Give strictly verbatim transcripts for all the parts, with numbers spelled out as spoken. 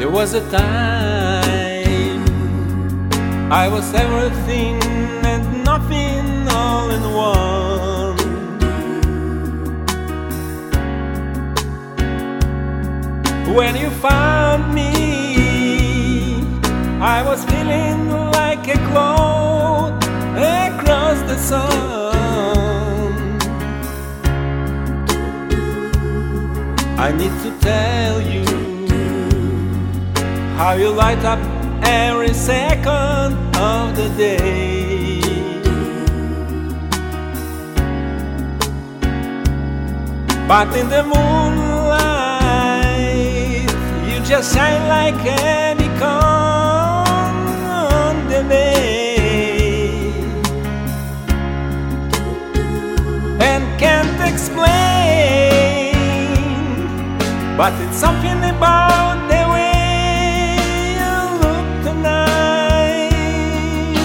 There was a time I was everything and nothing all in one. When you found me, I was feeling like a cloud across the sun. I need to tell you how you light up every second of the day. But in the moonlight, you just shine like a beacon on the day. And can't explain, but it's something about the way you look tonight.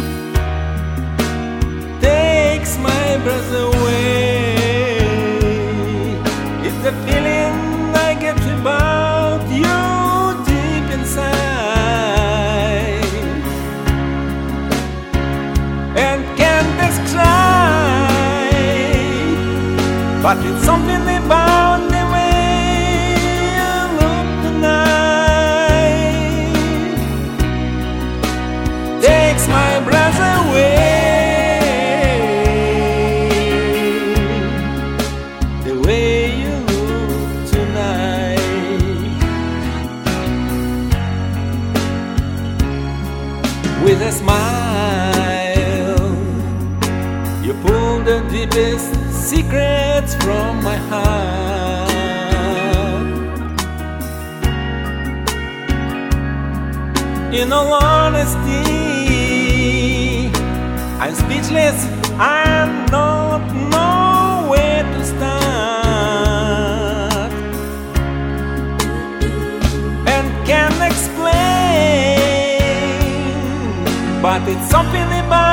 Takes my breath away. It's the feeling I get about you deep inside, and can't describe, but it's something about the my breath away. The way you look tonight, with a smile, you pull the deepest secrets from my heart. In all honesty, I'm speechless, I don't know where to start, and can't explain, but it's something about